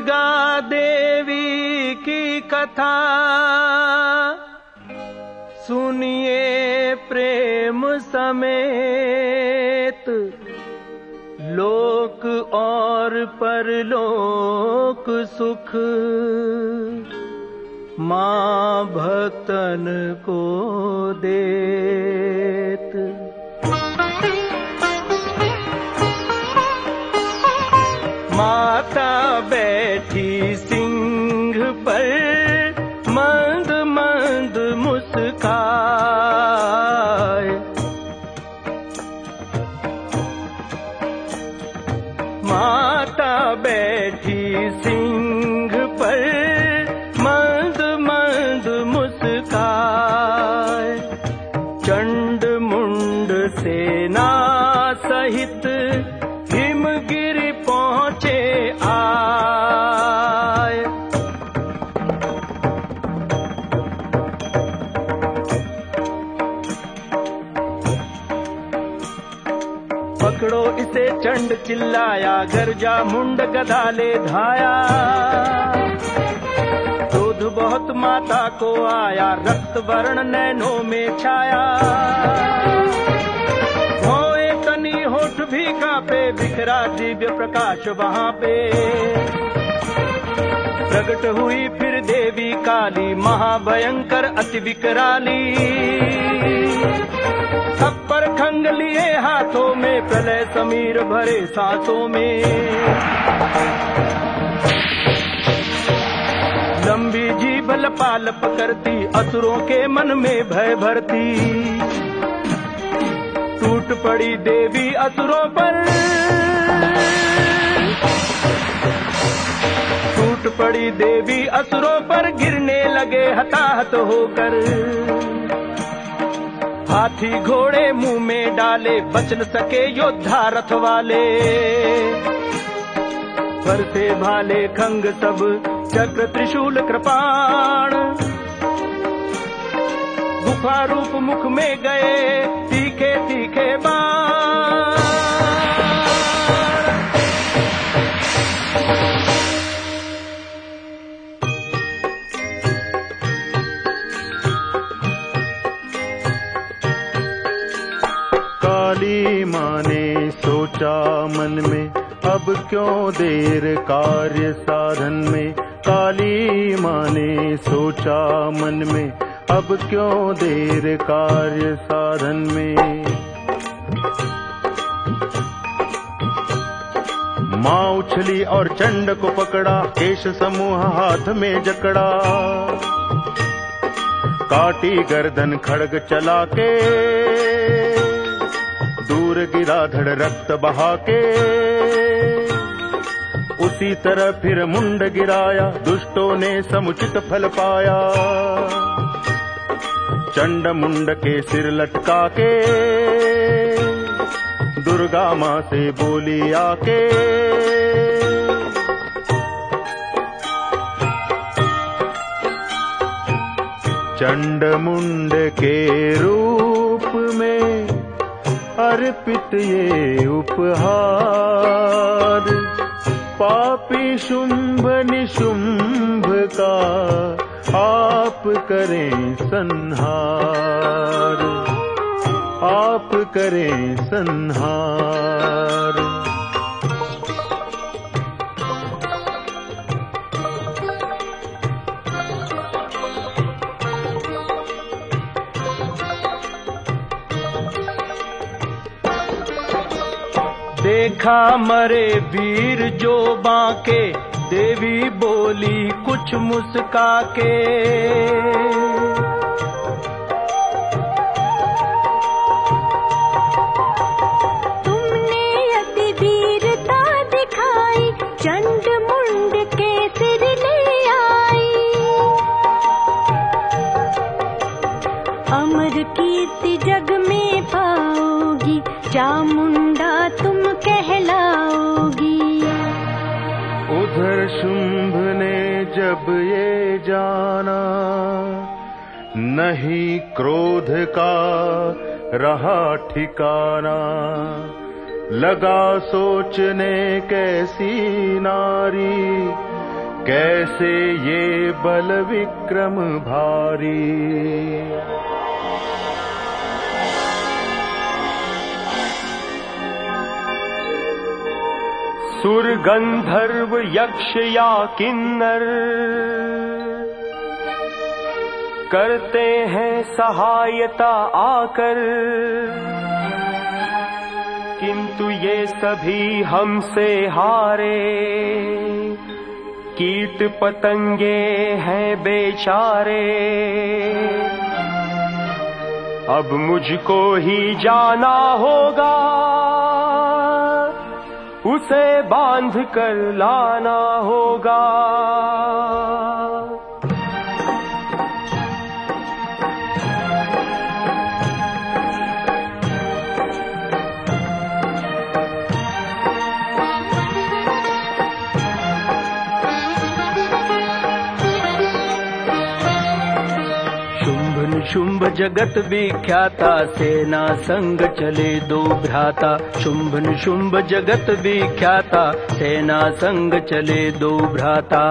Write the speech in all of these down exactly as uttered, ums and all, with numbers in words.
दुर्गा देवी की कथा सुनिए प्रेम समेत, लोक और परलोक सुख मां भक्तन को देत। माता बैठी सिंह पर मंद मंद मुस्काए, माता बैठी सिंह पर मंद मंद मुस्काए। चंड मुंड सेना सहित हिमगिरि पहुँचे आए। पकड़ो इसे चंड चिल्लाया, गर्जा मुंड गदा ले धाया। क्रोध बहुत माता को आया, रक्त वर्ण नैनों में छाया। भौए तनी होठ भी कांपे, बिखरा दिव्य प्रकाश वहां पे। प्रकट हुई फिर देवी काली, महाभयंकर अति विकराली। थप्पर खंग लिए हाथों में, प्रलय समीर भरे सांसों में। लंबी जीभ लपालप करती, असुरों के मन में भय भरती। टूट पड़ी देवी असुरों पर, टूट पड़ी देवी असुरों पर, गिरने लगे हताहत होकर। हाथी घोड़े मुंह में डाले, बच न सके योद्धा रथ वाले। बरसे भाले खंग सब, चक्र त्रिशूल कृपाण। गुफा रूप मुख में गए, तीखे तीखे बाण। काली माँ ने सोचा मन में, अब क्यों देर कार्य साधन में। काली माँ ने सोचा मन में, अब क्यों देर कार्य साधन में। माँ उछली और चंड को पकड़ा, केश समूह हाथ में जकड़ा। काटी गर्दन खड़ग चला के, दूर गिरा धड़ रक्त बहा के। उसी तरह फिर मुंड गिराया, दुष्टों ने समुचित फल पाया। चंड मुंड के सिर लटका के, दुर्गा माँ से बोली आके। चंड मुंड के रूप में अर्पित ये उपहार, पापी शुंभ निशुंभ का आप करें संहार, आप करें संहार। देखा मरे वीर जो बांके, देवी बोली कुछ मुस्का के। तुमने अति वीरता दिखाई, चंड मुंड के सिर ले आई। अमर कीर्ति जग में पाओगी, चामुंडा तुम कहलाओगी। उधर शुंभ ने जब ये जाना, नहीं क्रोध का रहा ठिकाना। लगा सोचने कैसी नारी कैसे ये बल विक्रम भारी। सुर गंधर्व यक्ष या किन्नर करते हैं सहायता आकर, किंतु ये सभी हमसे हारे। कीट पतंगे हैं बेचारे, अब मुझको ही जाना होगा, उसे बांध कर लाना होगा। शुंभ जगत विख्याता, सेना संग चले दो भ्राता। शुंभ निशुंभ जगत विख्याता, सेना संग चले दो भ्राता।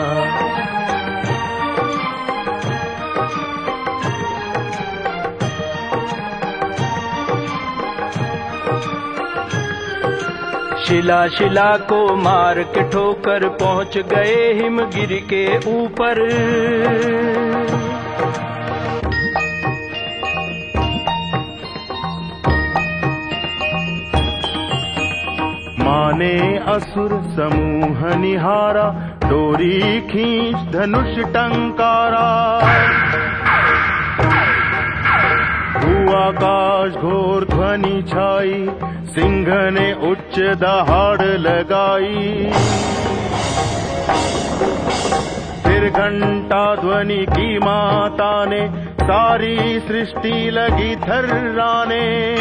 शिला शिला को मार के ठोकर पहुंच गए हिमगिरी के ऊपर। माने असुर समूह निहारा, डोरी खींच धनुष टंकारा। हुआ आकाश घोर ध्वनि छाई, सिंह ने उच्च दहाड़ लगाई। फिर घंटा ध्वनि की माता ने, सारी सृष्टि लगी थर्राने।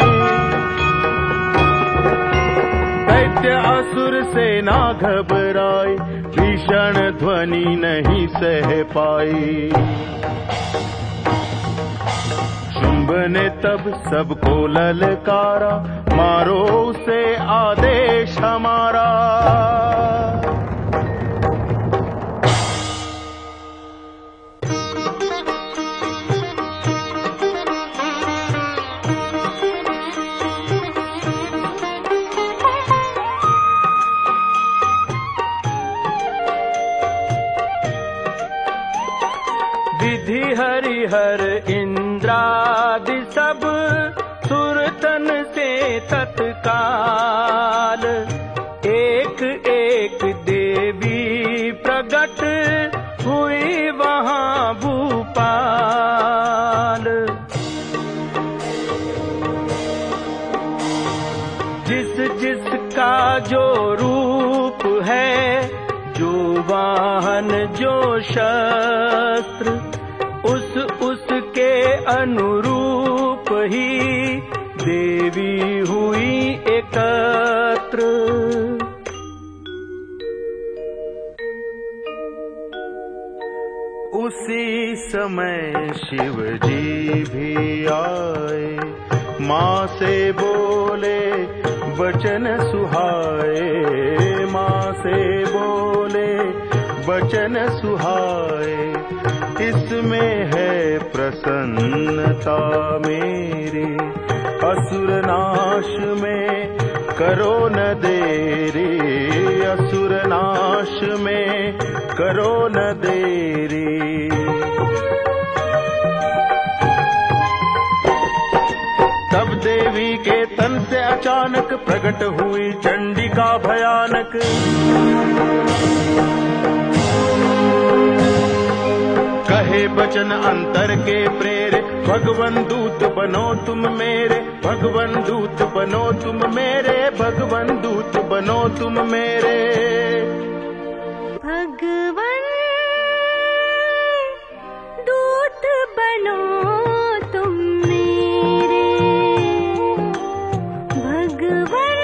दैत्य असुर सेना घबराई, भीषण ध्वनि नहीं सह पाई। शुंभ ने तब सबको ललकारा, मारो उसे आदेश हमारा। विधि हरिहर इंद्रादि सब, सुरतन से तत्काल। एक एक देवी प्रगट हुई वहाँ भूपाल। जिस जिसका जो रूप है, जो वाहन जो शस्त्र, उस उसके अनुरूप ही देवी हुई एकत्र। उसी समय शिव जी भी आए, माँ से बोले वचन सुहाए। माँ से बोले वचन सुहाए, इसमें है प्रसन्नता मेरी। असुर नाश में करो न देरी, असुर नाश में करो न देरी। तब देवी के तन से अचानक प्रकट हुई चंडिका भयानक। कहे बचन अंतर के प्रेरे, भगवन दूत बनो तुम मेरे। भगवन दूत बनो तुम मेरे, भगवन दूत बनो तुम मेरे। भगवन दूत बनो तुम मेरे। भगवन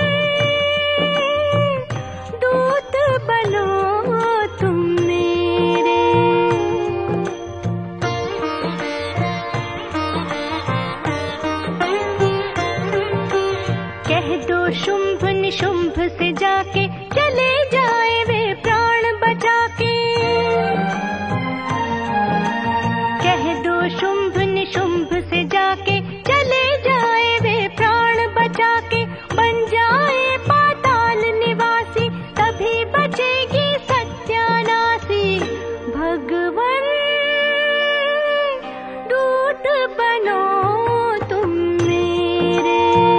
दूत बनो तुम मेरे। कह दो शुंभ निशुंभ से जाके, चले जाए वे प्राण बचा के। बनो तुम मेरे,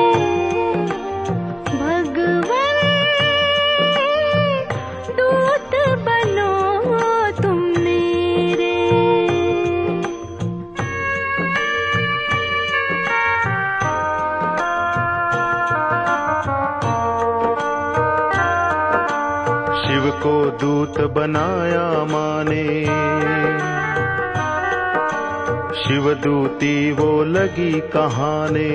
भगवन दूत बनो तुम मेरे। शिव को दूत बनाया माने, शिवदूती वो लगी कहाने।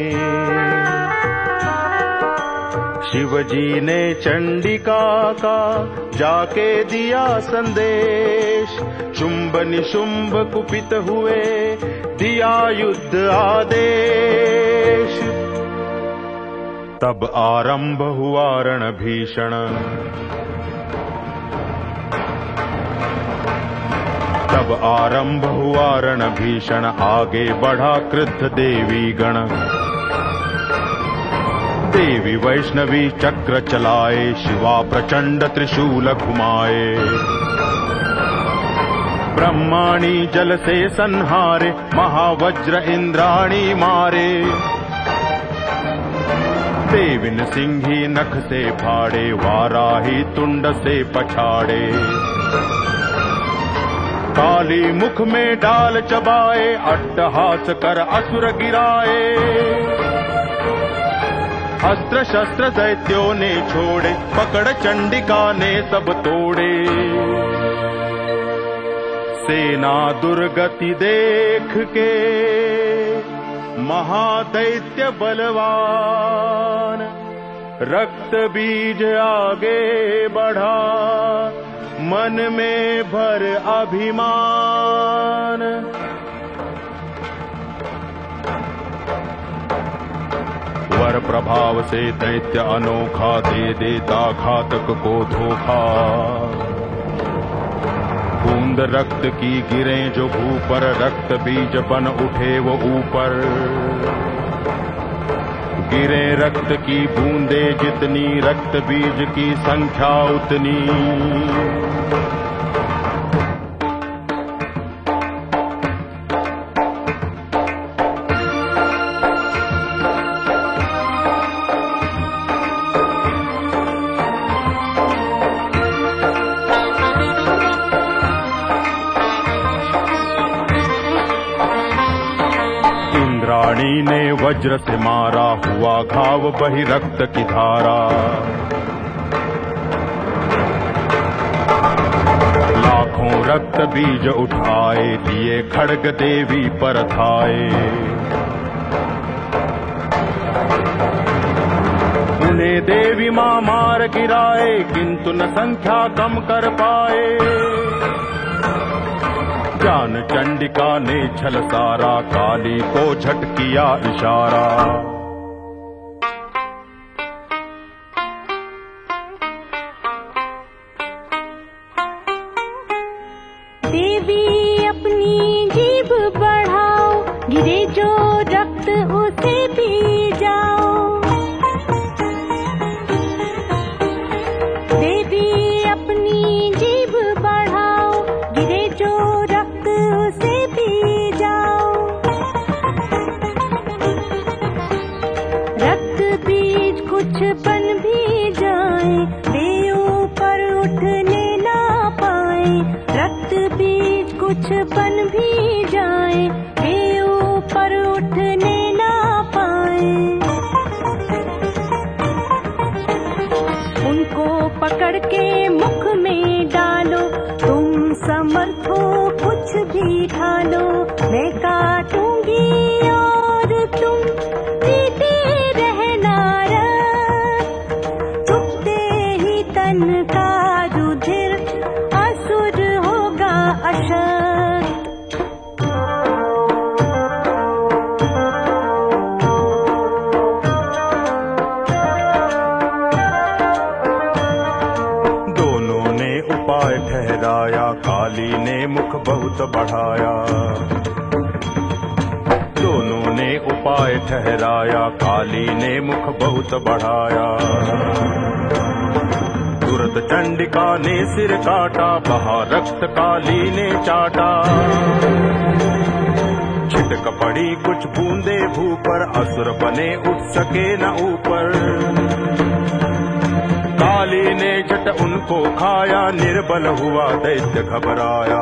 शिवजी ने चंडिका का जाके दिया संदेश, शुंभ निशुंभ कुपित हुए दिया युद्ध आदेश। तब आरंभ हुआ रण भीषण, तब आरंभ हुआ रण भीषण, आगे बढ़ा क्रुद्ध देवी गण। देवी वैष्णवी चक्र चलाए, शिवा प्रचंड त्रिशूल घुमाए। ब्रह्माणी जल से संहारे, महावज्र इंद्राणी मारे। देवी सिंही नख से फाड़े, वाराही तुंड से पछाड़े। काली मुख में डाल चबाए, अट्टहास कर असुर गिराए। अस्त्र शस्त्र दैत्यों ने छोड़े, पकड़ चंडिका ने सब तोड़े। सेना दुर्गति देख के महादैत्य बलवान, रक्त बीज आगे बढ़ा, मन में भर अभिमान। वर प्रभाव से दैत्य अनोखा, दे देता घातक को धोखा। बूंद रक्त की गिरे जो भू पर, रक्त बीज बन उठे वो ऊपर। गिरे रक्त की बूंदे जितनी, रक्त बीज की संख्या उतनी। इंद्राणी ने वज्र से मारा, हुआ घाव बही रक्त की धारा। लाखों रक्त बीज उठाए, दिए खड्ग देवी पर धाए। उन्हें देवी मां मार गिराए, किंतु न संख्या कम कर पाए। जान चंडिका ने छल सारा, काली को झट किया इशारा। देवी अपनी जीभ बढ़ाओ, गिरे जो रक्त उसे पी जाओ। देवी अपनी जीभ बढ़ाओ, गिरे जो रक्त उसे पी जाओ। रक्त बीज कुछ बन भी जाए, वे ऊपर उठने ना पाए। रक्त बीज कुछ बन भी जाए, वे ऊपर उठने ना पाए। उनको पकड़ के मुख में डालो, तुम समर्थ हो कुछ भी ढालो। मैं काटूंगी और तुम पीते रहना रक्त, चुपते ही तन का रुधिर असुर होगा अशक्त। दोनों ने उपाय ठहराया, काली ने मुख बहुत बढ़ाया। दोनों ने उपाय ठहराया, काली ने मुख बहुत बढ़ाया। तुरंत चंडिका ने सिर काटा, बहा रक्त काली ने चाटा। दैत्य कपड़ी कुछ बूंदे भू पर, असुर बने उठ सके न ऊपर। काली ने झट उनको खाया, निर्बल हुआ दैत्य घबराया।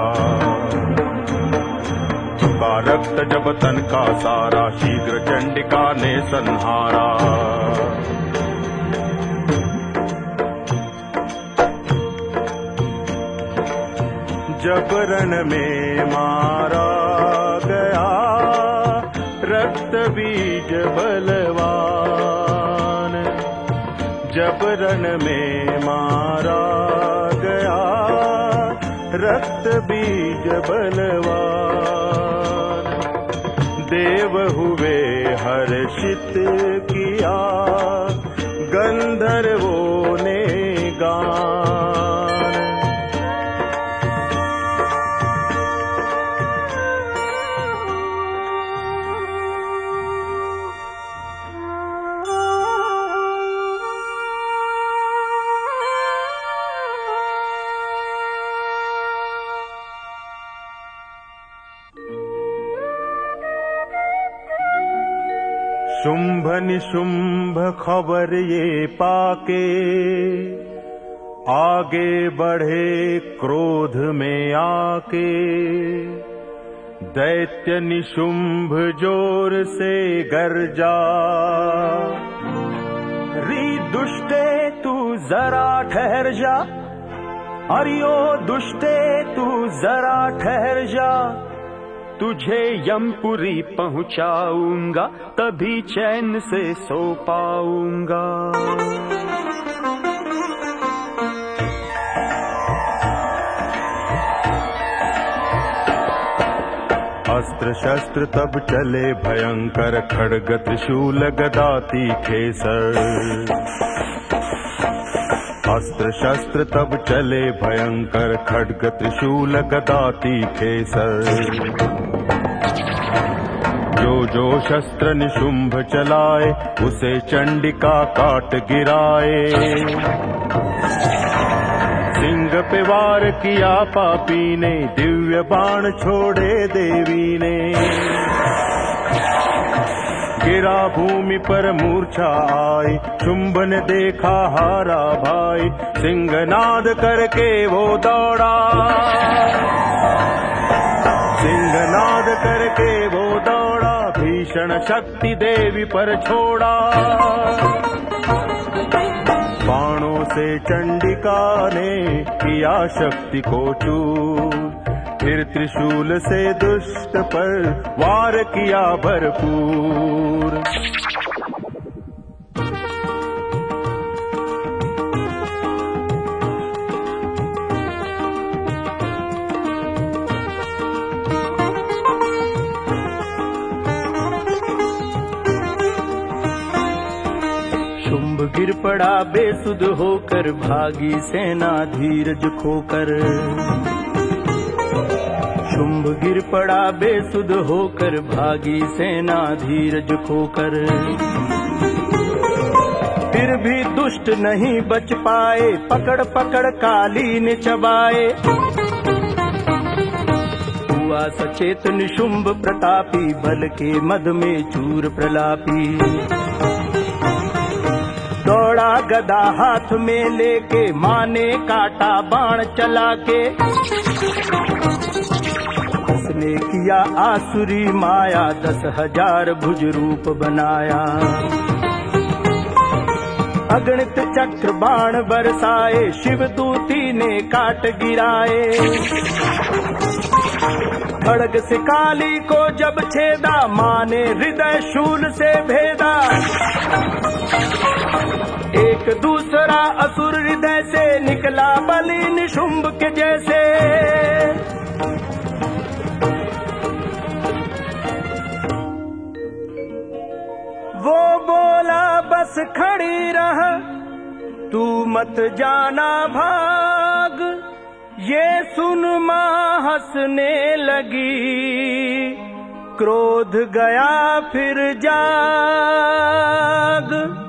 झुका रक्त जब तन का सारा, शीघ्र चंडिका ने संहारा। जब रण में मारा गया रक्त बीज बलवान, जब रण में मारा गया रक्त बीज बलवान। देव हुए हर्षित किया, गंधर्वों ने गान। शुंभ निशुंभ खबर ये पाके, आगे बढ़े क्रोध में आके। दैत्य निशुंभ जोर से गरजा, री दुष्टे तू जरा ठहर जा, अरियो दुष्टे तू जरा ठहर जा। तुझे यमपुरी पहुंचाऊंगा, तभी चैन से सो पाऊंगा। अस्त्र शस्त्र तब चले भयंकर, खड्ग त्रिशूल गदा तीखे सर। अस्त्र शस्त्र तब चले भयंकर, खड्ग त्रिशूल गदा तीखे सर। जो जो शस्त्र निशुंभ चलाए, उसे चंडिका काट गिराए। सिंह पे वार किया पापी ने, दिव्य बाण छोड़े देवी ने। गिरा भूमि पर मूर्छा आई, शुंभ ने देखा हारा भाई। सिंहनाद करके वो दौड़ा, सिंहनाद करके वो दौड़ा। भीषण शक्ति देवी पर छोड़ा, बाणों से चंडिका ने किया शक्ति को चूर। फिर त्रिशूल से दुष्ट पर वार किया भरपूर। शुंभ गिर पड़ा बेसुध होकर, भागी सेना धीरज खोकर। शुंभ गिर पड़ा बेसुध होकर, भागी सेना धीरज खोकर। फिर भी दुष्ट नहीं बच पाए, पकड़ पकड़ काली ने चबाए। हुआ सचेत निशुंभ प्रतापी, बल के मद में चूर प्रलापी। दौड़ा गदा हाथ में लेके, माने काटा बाण चला के। उसने किया आसुरी माया, दस हजार भुज रूप बनाया। अगणित चक्र बाण बरसाए, शिवदूती ने काट गिराए। खड्ग से काली को जब छेदा, माने हृदय शूल से भेदा। एक दूसरा असुर हृदय से निकला, बलि निशुंभ के जैसे। वो बोला बस खड़ी रह, तू मत जाना भाग। ये सुन मां हंसने लगी, क्रोध गया फिर जाग।